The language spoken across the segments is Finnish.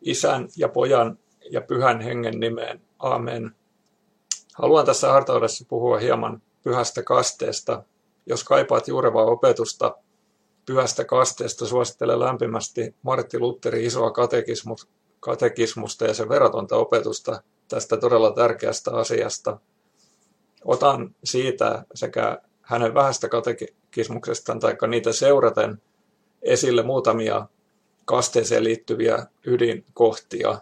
Isän ja Pojan ja Pyhän Hengen nimeen. Amen. Haluan tässä hartaudessa puhua hieman pyhästä kasteesta. Jos kaipaat juurevaa opetusta pyhästä kasteesta, suosittelen lämpimästi Martti Lutherin isoa katekismusta ja sen verratonta opetusta tästä todella tärkeästä asiasta. Otan siitä sekä hänen vähästä katekismuksestaan tai niitä seuraten esille muutamia kasteeseen liittyviä ydinkohtia.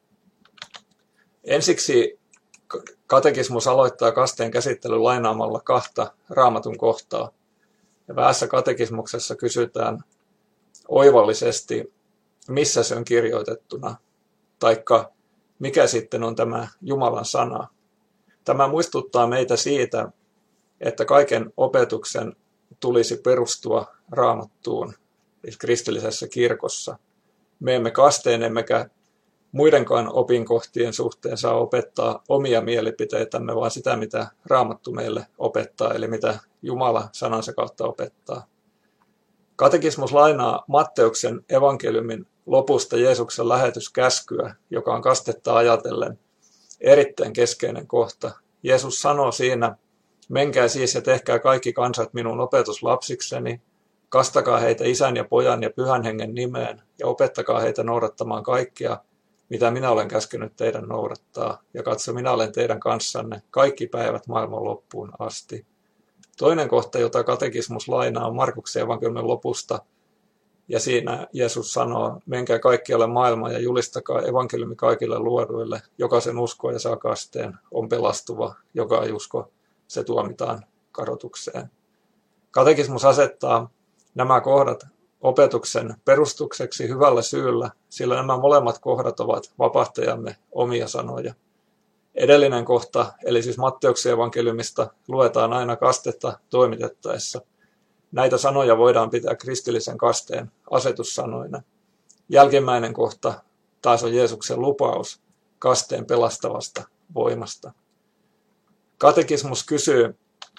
Ensiksi katekismus aloittaa kasteen käsittelyn lainaamalla kahta Raamatun kohtaa. Ja vähässä katekismuksessa kysytään oivallisesti, missä se on kirjoitettuna, taikka mikä sitten on tämä Jumalan sana. Tämä muistuttaa meitä siitä, että kaiken opetuksen tulisi perustua Raamattuun, siis kristillisessä kirkossa. Me emme kasteen emmekä muidenkaan opinkohtien suhteen saa opettaa omia mielipiteitämme, vaan sitä, mitä Raamattu meille opettaa, eli mitä Jumala sanansa kautta opettaa. Katekismus lainaa Matteuksen evankeliumin lopusta Jeesuksen lähetyskäskyä, joka on kastetta ajatellen erittäin keskeinen kohta. Jeesus sanoo siinä, menkää siis ja tehkää kaikki kansat minun opetuslapsikseni, kastakaa heitä Isän ja Pojan ja Pyhän Hengen nimeen ja opettakaa heitä noudattamaan kaikkia, mitä minä olen käskenyt teidän noudattaa, ja katso, minä olen teidän kanssanne kaikki päivät maailman loppuun asti. Toinen kohta, jota katekismus lainaa, on Markuksen evankeliumin lopusta, ja siinä Jeesus sanoo, menkää kaikkialle maailmaan ja julistakaa evankeliumi kaikille luoduille, joka sen uskoo ja saa kasteen, on pelastuva, joka ei usko, se tuomitaan kadotukseen. Katekismus asettaa nämä kohdat opetuksen perustukseksi hyvällä syyllä, sillä nämä molemmat kohdat ovat vapahtajamme omia sanoja. Edellinen kohta, eli siis Matteuksen evankeliumista, luetaan aina kastetta toimitettaessa. Näitä sanoja voidaan pitää kristillisen kasteen asetussanoina. Jälkimmäinen kohta taas on Jeesuksen lupaus kasteen pelastavasta voimasta. Katekismus kysyy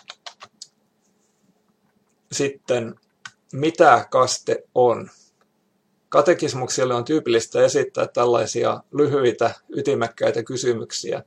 sitten, mitä kaste on? Katekismuksille on tyypillistä esittää tällaisia lyhyitä, ytimekkäitä kysymyksiä.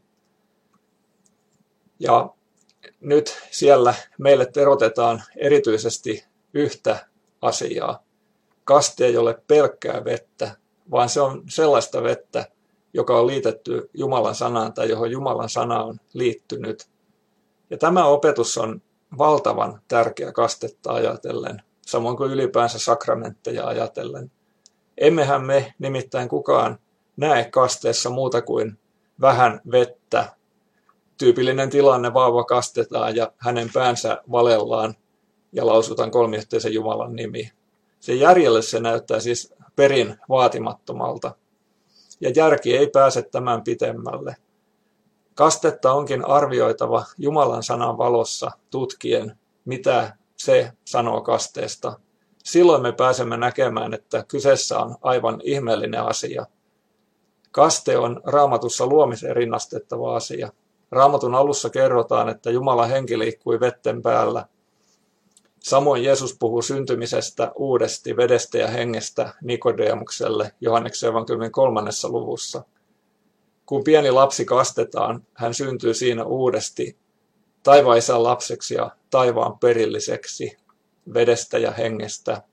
Ja nyt siellä meille terotetaan erityisesti yhtä asiaa. Kaste ei ole pelkkää vettä, vaan se on sellaista vettä, joka on liitetty Jumalan sanaan tai johon Jumalan sana on liittynyt. Ja tämä opetus on valtavan tärkeä kastetta ajatellen, samoin kuin ylipäänsä sakramentteja ajatellen. Emmehän me nimittäin kukaan näe kasteessa muuta kuin vähän vettä. Tyypillinen tilanne, vauva kastetaan ja hänen päänsä valellaan ja lausutaan kolmiyhteisen Jumalan nimi. Se järjelle se näyttää siis perin vaatimattomalta. Ja järki ei pääse tämän pitemmälle. Kastetta onkin arvioitava Jumalan sanan valossa tutkien, mitä se sanoo kasteesta. Silloin me pääsemme näkemään, että kyseessä on aivan ihmeellinen asia. Kaste on Raamatussa luomiseen rinnastettava asia. Raamatun alussa kerrotaan, että Jumalan henki liikkui vetten päällä. Samoin Jeesus puhuu syntymisestä uudesti vedestä ja hengestä Nikodemukselle Johanneksen evankeliumin 3. luvussa. Kun pieni lapsi kastetaan, hän syntyy siinä uudesti taivaan isän lapseksi ja taivaan perilliseksi vedestä ja hengestä.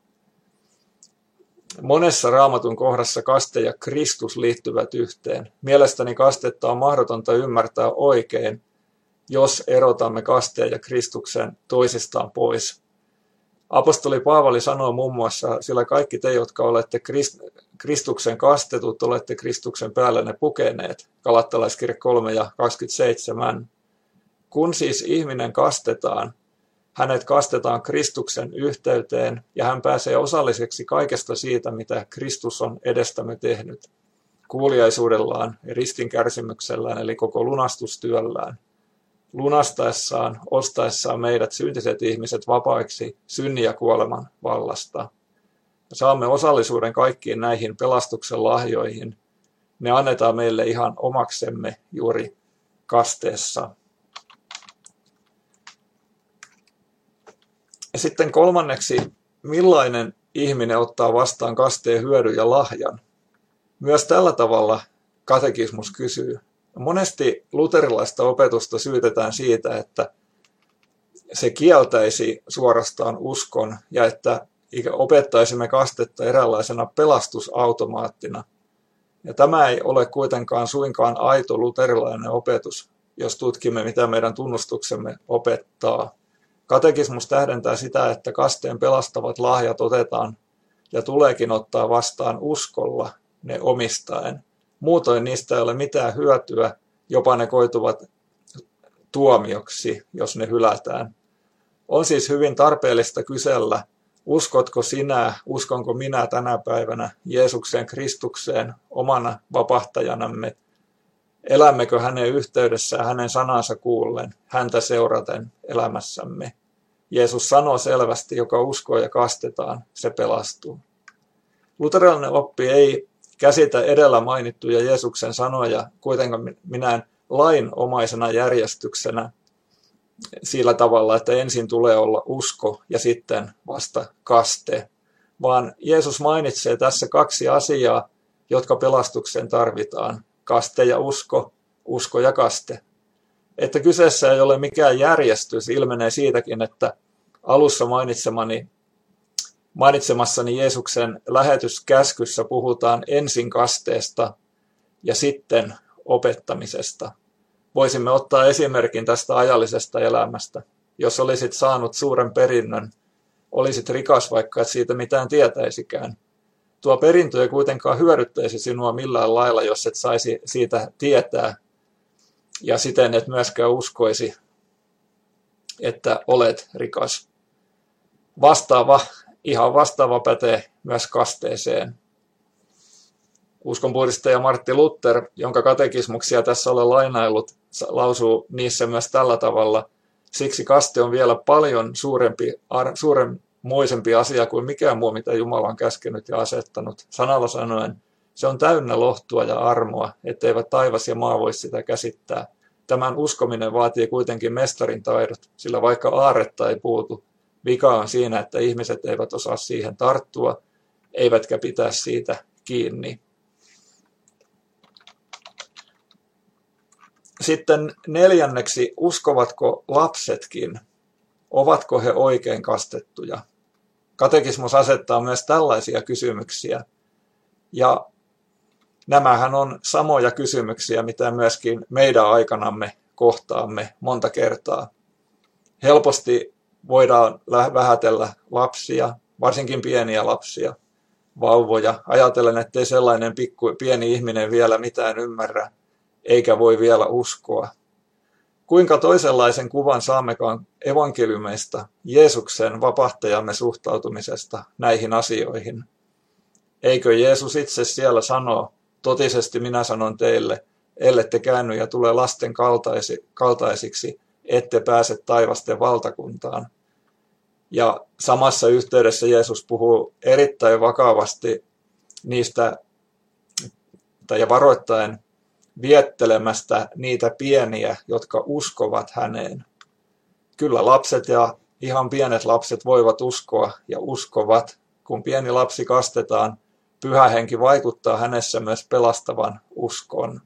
Monessa Raamatun kohdassa kaste ja Kristus liittyvät yhteen. Mielestäni kastetta on mahdotonta ymmärtää oikein, jos erotamme kasteen ja Kristuksen toisistaan pois. Apostoli Paavali sanoo muun muassa, sillä kaikki te, jotka olette Kristuksen kastetut, olette Kristuksen päälle ne pukeneet. Galattalaiskirja 3 ja 27. Kun siis ihminen kastetaan, hänet kastetaan Kristuksen yhteyteen ja hän pääsee osalliseksi kaikesta siitä, mitä Kristus on edestämme tehnyt. Kuuliaisuudellaan ja ristin kärsimyksellään, eli koko lunastustyöllään. Lunastaessaan, ostaessaan meidät syntiset ihmiset vapaiksi synnin ja kuoleman vallasta. Saamme osallisuuden kaikkiin näihin pelastuksen lahjoihin. Ne annetaan meille ihan omaksemme juuri kasteessa. Ja sitten kolmanneksi, millainen ihminen ottaa vastaan kasteen hyödyn ja lahjan? Myös tällä tavalla katekismus kysyy. Monesti luterilaista opetusta syytetään siitä, että se kieltäisi suorastaan uskon ja että opettaisimme kastetta eräänlaisena pelastusautomaattina. Ja tämä ei ole kuitenkaan suinkaan aito luterilainen opetus, jos tutkimme, mitä meidän tunnustuksemme opettaa. Katekismus tähdentää sitä, että kasteen pelastavat lahjat otetaan ja tuleekin ottaa vastaan uskolla ne omistaen. Muutoin niistä ei ole mitään hyötyä, jopa ne koituvat tuomioksi, jos ne hylätään. On siis hyvin tarpeellista kysellä, uskotko sinä, uskonko minä tänä päivänä Jeesukseen Kristukseen omana vapahtajanamme? Elämmekö hänen yhteydessään hänen sanansa kuullen, häntä seuraten elämässämme? Jeesus sanoo selvästi, joka uskoo ja kastetaan, se pelastuu. Luterilainen oppi ei käsitä edellä mainittuja Jeesuksen sanoja kuitenkaan minään lainomaisena järjestyksenä sillä tavalla, että ensin tulee olla usko ja sitten vasta kaste, vaan Jeesus mainitsee tässä kaksi asiaa, jotka pelastukseen tarvitaan, kaste ja usko ja kaste. Että kyseessä ei ole mikään järjestys, ilmenee siitäkin, että alussa mainitsemassani Jeesuksen lähetyskäskyssä puhutaan ensin kasteesta ja sitten opettamisesta. Voisimme ottaa esimerkin tästä ajallisesta elämästä. Jos olisit saanut suuren perinnön, olisit rikas, vaikka et siitä mitään tietäisikään. Tuo perintö ei kuitenkaan hyödyttäisi sinua millään lailla, jos et saisi siitä tietää, ja siten et myöskään uskoisi, että olet rikas. Ihan vastaava pätee myös kasteeseen. Uskonpuhdistaja Martti Luther, jonka katekismuksia tässä olen lainaillut, lausuu niissä myös tällä tavalla. Siksi kaste on vielä paljon suuremmoisempi asia kuin mikään muu, mitä Jumala on käskenyt ja asettanut. Sanalla sanoen, se on täynnä lohtua ja armoa, etteivät taivas ja maa voi sitä käsittää. Tämän uskominen vaatii kuitenkin mestarin taidot, sillä vaikka aarretta ei puutu, vika on siinä, että ihmiset eivät osaa siihen tarttua, eivätkä pitää siitä kiinni. Sitten neljänneksi, uskovatko lapsetkin? Ovatko he oikein kastettuja? Katekismus asettaa myös tällaisia kysymyksiä. Ja nämähän on samoja kysymyksiä, mitä myöskin meidän aikanamme kohtaamme monta kertaa. Helposti voidaan vähätellä lapsia, varsinkin pieniä lapsia, vauvoja. Ajatellen, ettei sellainen pieni ihminen vielä mitään ymmärrä, eikä voi vielä uskoa. Kuinka toisenlaisen kuvan saammekaan evankeliumeista Jeesuksen vapahtajamme suhtautumisesta näihin asioihin? Eikö Jeesus itse siellä sano, totisesti minä sanon teille, ellette käänny ja tule lasten kaltaisiksi, ette pääse taivasten valtakuntaan. Ja samassa yhteydessä Jeesus puhuu erittäin vakavasti niistä, ja varoittaen viettelemästä niitä pieniä, jotka uskovat häneen. Kyllä lapset ja ihan pienet lapset voivat uskoa ja uskovat. Kun pieni lapsi kastetaan, Pyhä Henki vaikuttaa hänessä myös pelastavan uskon.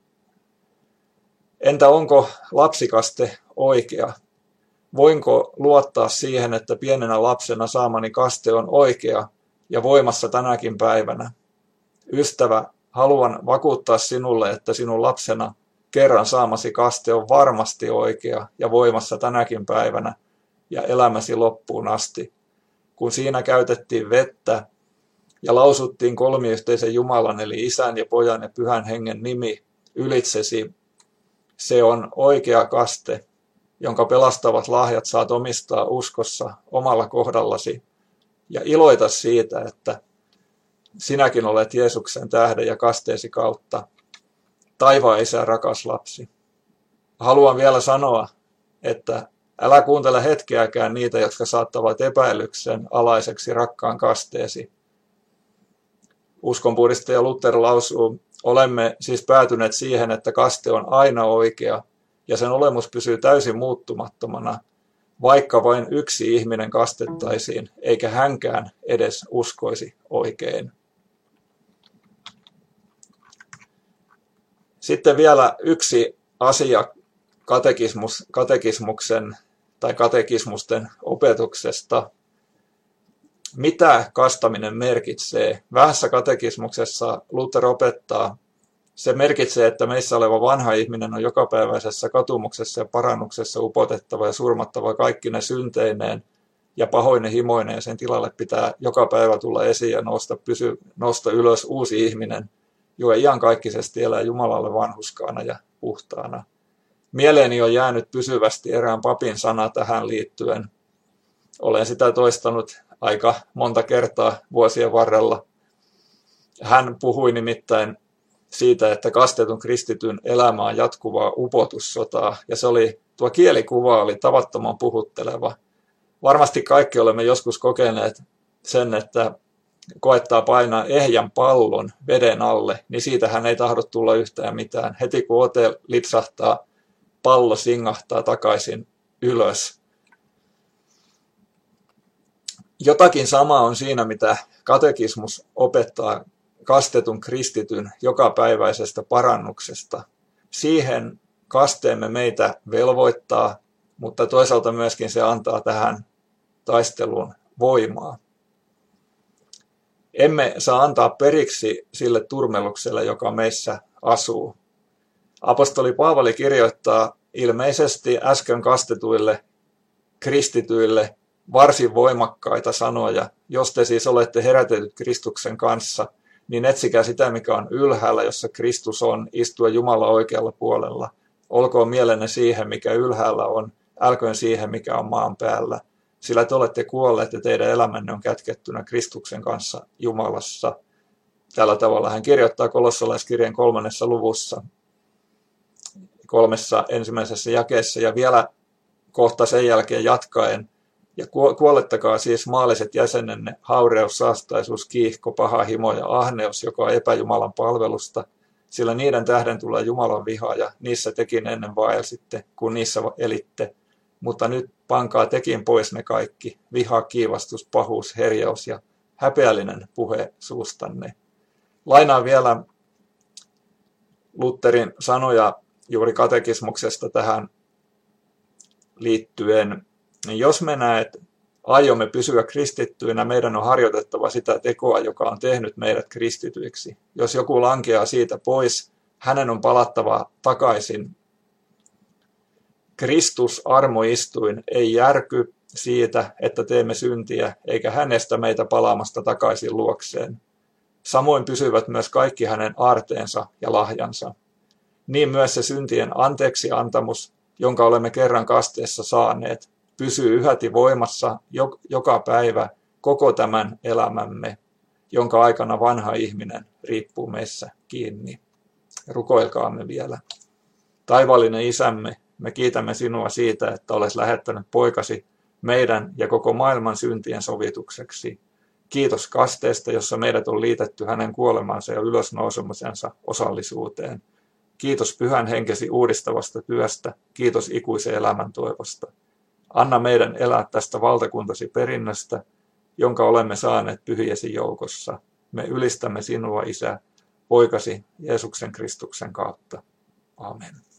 Entä onko lapsikaste oikea? Voinko luottaa siihen, että pienenä lapsena saamani kaste on oikea ja voimassa tänäkin päivänä? Ystävä, haluan vakuuttaa sinulle, että sinun lapsena kerran saamasi kaste on varmasti oikea ja voimassa tänäkin päivänä ja elämäsi loppuun asti. Kun siinä käytettiin vettä ja lausuttiin kolmiyhteisen Jumalan eli Isän ja Pojan ja Pyhän Hengen nimi ylitsesi, se on oikea kaste, jonka pelastavat lahjat saat omistaa uskossa omalla kohdallasi ja iloita siitä, että sinäkin olet Jeesuksen tähden ja kasteesi kautta taivaan Isän rakas lapsi. Haluan vielä sanoa, että älä kuuntele hetkeäkään niitä, jotka saattavat epäilyksen alaiseksi rakkaan kasteesi. Uskonpuhdistaja Luther lausuu, olemme siis päätyneet siihen, että kaste on aina oikea ja sen olemus pysyy täysin muuttumattomana, vaikka vain yksi ihminen kastettaisiin, eikä hänkään edes uskoisi oikein. Sitten vielä yksi asia katekismuksen tai katekismusten opetuksesta. Mitä kastaminen merkitsee? Vähässä katekismuksessa Luther opettaa, se merkitsee, että meissä oleva vanha ihminen on jokapäiväisessä katumuksessa ja parannuksessa upotettava ja surmattava kaikkine synteineen ja pahoine himoineen. Sen tilalle pitää joka päivä tulla esiin ja nousta ylös uusi ihminen, joka iankaikkisesti elää Jumalalle vanhurskaana ja puhtaana. Mieleeni on jäänyt pysyvästi erään papin sana tähän liittyen. Olen sitä toistanut aika monta kertaa vuosien varrella. Hän puhui nimittäin siitä, että kastetun kristityn elämä on jatkuvaa upotussotaa, ja tuo kielikuva oli tavattoman puhutteleva. Varmasti kaikki olemme joskus kokeneet sen, että koettaa painaa ehjän pallon veden alle, niin siitähän ei tahdo tulla yhtään mitään. Heti kun ote lipsahtaa, pallo singahtaa takaisin ylös. Jotakin samaa on siinä, mitä katekismus opettaa kastetun kristityn jokapäiväisestä parannuksesta. Siihen kasteemme meitä velvoittaa, mutta toisaalta myöskin se antaa tähän taisteluun voimaa. Emme saa antaa periksi sille turmelukselle, joka meissä asuu. Apostoli Paavali kirjoittaa ilmeisesti äsken kastetuille kristityille varsin voimakkaita sanoja. Jos te siis olette herätetyt Kristuksen kanssa, niin etsikää sitä, mikä on ylhäällä, jossa Kristus on, istua Jumala oikealla puolella. Olkoon mielenne siihen, mikä ylhäällä on, älköön siihen, mikä on maan päällä. Sillä te olette kuolleet ja teidän elämänne on kätkettynä Kristuksen kanssa Jumalassa. Tällä tavalla hän kirjoittaa kolossalaiskirjeen 3. luvussa, 3. ensimmäisessä jakeessa ja vielä kohta sen jälkeen jatkaen. Ja kuolettakaa siis maalliset jäsenenne, haureus, saastaisuus, kiihko, paha himo ja ahneus, joka on epäjumalan palvelusta, sillä niiden tähden tulee Jumalan viha ja niissä tekin ennen vaelsitte, kun niissä elitte. Mutta nyt pankaa tekin pois ne kaikki, viha, kiivastus, pahuus, herjaus ja häpeällinen puhe suustanne. Lainaan vielä Lutherin sanoja juuri katekismuksesta tähän liittyen. Jos me aiomme pysyä kristittyinä, meidän on harjoitettava sitä tekoa, joka on tehnyt meidät kristityiksi. Jos joku lankeaa siitä pois, hänen on palattava takaisin. Kristus armoistuin ei järky siitä, että teemme syntiä, eikä hänestä meitä palaamasta takaisin luokseen. Samoin pysyvät myös kaikki hänen aarteensa ja lahjansa. Niin myös se syntien anteeksiantamus, jonka olemme kerran kasteessa saaneet, pysyy yhäti voimassa joka päivä koko tämän elämämme, jonka aikana vanha ihminen riippuu meissä kiinni. Rukoilkaamme vielä. Taivaallinen Isämme, me kiitämme sinua siitä, että olet lähettänyt poikasi meidän ja koko maailman syntien sovitukseksi. Kiitos kasteesta, jossa meidät on liitetty hänen kuolemansa ja ylösnousemusensa osallisuuteen. Kiitos Pyhän Henkesi uudistavasta työstä. Kiitos ikuisen elämän toivosta. Anna meidän elää tästä valtakuntasi perinnöstä, jonka olemme saaneet pyhiesi joukossa. Me ylistämme sinua, Isä, poikasi Jeesuksen Kristuksen kautta. Amen.